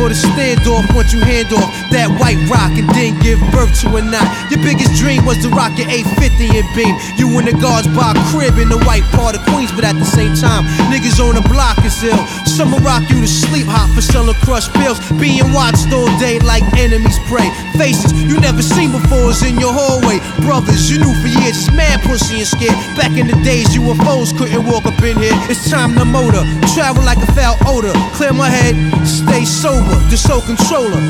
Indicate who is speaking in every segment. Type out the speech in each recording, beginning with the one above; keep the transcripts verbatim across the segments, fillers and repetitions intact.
Speaker 1: for the standoff once you hand off that white rock and then give birth to a knot. Your biggest dream was to rock your eight fifty and beam. You and the guards by a crib in the white part of Queens, but at the same time, niggas on the block is ill. Some will rock you to sleep hot for selling crushed pills, being watched all day like enemies pray. Faces you never seen before is in your hallway. Brothers you knew for years, it's mad pussy and scared. Back in the days, U F Os couldn't walk up in here. It's time to motor, travel like a foul odor. Clear my head, stay sober, the soul controller.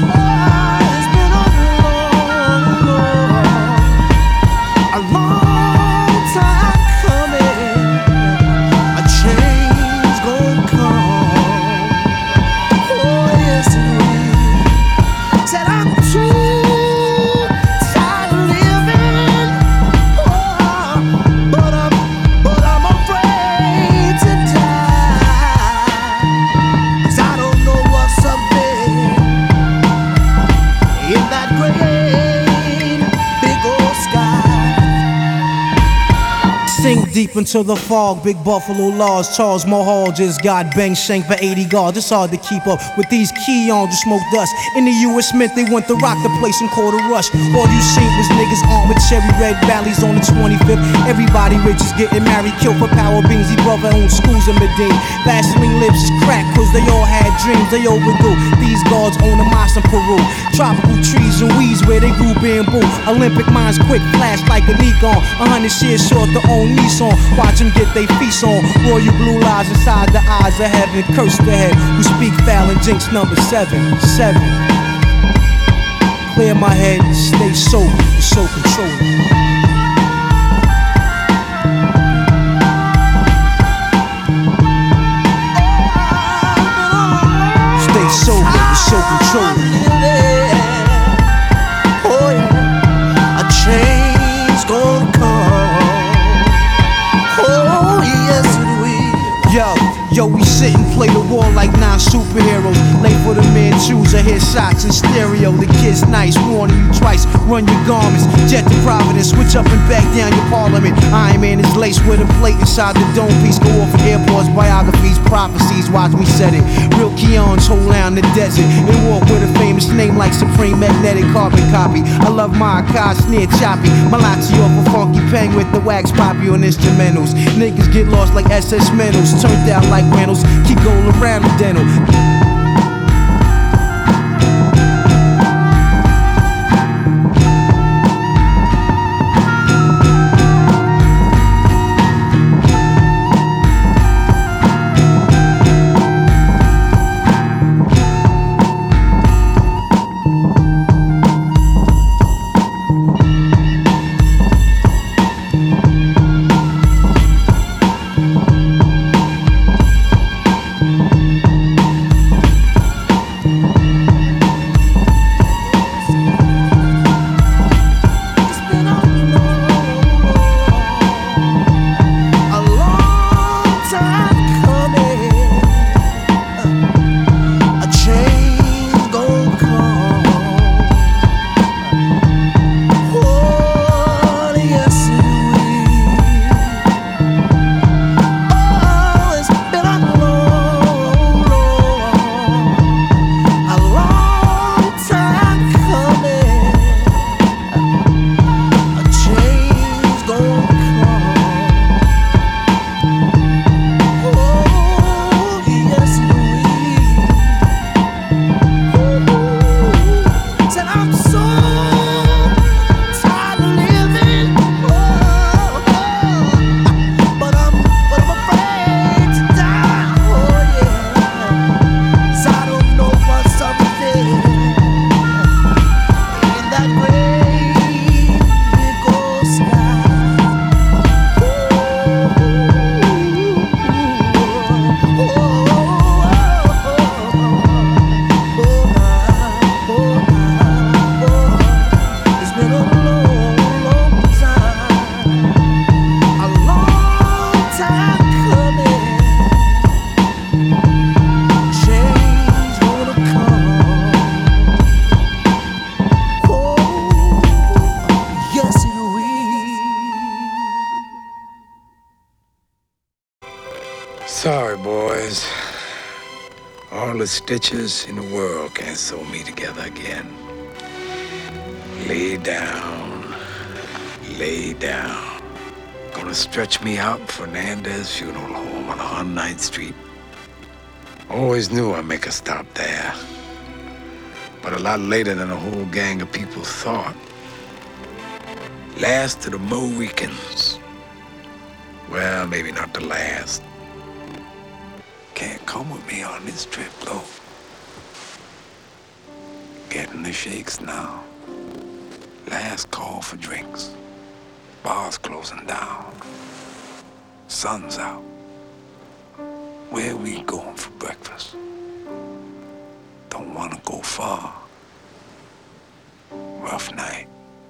Speaker 1: Deep into the fog, big buffalo laws. Charles Mahal just got bang shanked for eighty guards. It's hard to keep up with these key-ons who smoke dust. In the U S Mint, they went to rock the place and called a rush. All you seen was niggas armed with cherry red valleys on the twenty-fifth. Everybody rich is getting married, killed for power beans. He brother owned schools in Medellin. Vaseline lips is cracked cause they all had dreams they overdue. These guards own a mosque in Peru. Tropical trees and weeds where they grew bamboo. Olympic minds quick flash like a Nikon. A hundred years short to own Nissan. Watch them get they feast on. Royal blue lies inside the eyes of heaven. Curse the head who speak foul and jinx number seven. Seven. Clear my head, stay sober, the soul controller. Stay sober, the soul controller. Oh yeah, a change gonna come. Oh yes it will. Yo, yo, we sit and play the war like nine superheroes. Late for the men choose, I hear shots in stereo. The kid's nice, warning you twice. Run your garments, jet to Providence, switch up and back down your parliament. Iron Man is laced with a plate inside the dome piece. Go off of airports, biographies, prophecies. Watch me set it. Real Keons hold down the desert and walk with a famous name like Supreme Magnetic Carbon Copy. I love my Akash near choppy. Malachi off a funky pang with the wax poppy on instrumentals. Niggas get lost like S S Mentos, turned out like Reynolds. Keep going around the dental.
Speaker 2: simplest stitches in the world can't sew me together again. Lay down, lay down. Gonna stretch me out Fernandez Funeral Home on one hundred ninth Street. Always knew I'd make a stop there. But a lot later than a whole gang of people thought. Last of the Mohicans. Well, maybe not the last. Can't come with me on this trip, though. Getting the shakes now. Last call for drinks. Bars closing down. Sun's out. Where we going for breakfast? Don't wanna go far. Rough night.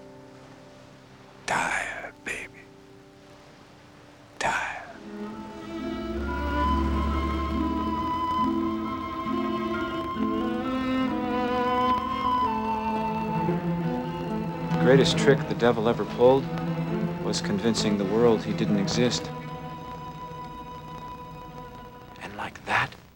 Speaker 2: Tired, baby. Tired.
Speaker 3: The greatest trick the devil ever pulled was convincing the world he didn't exist. And like that,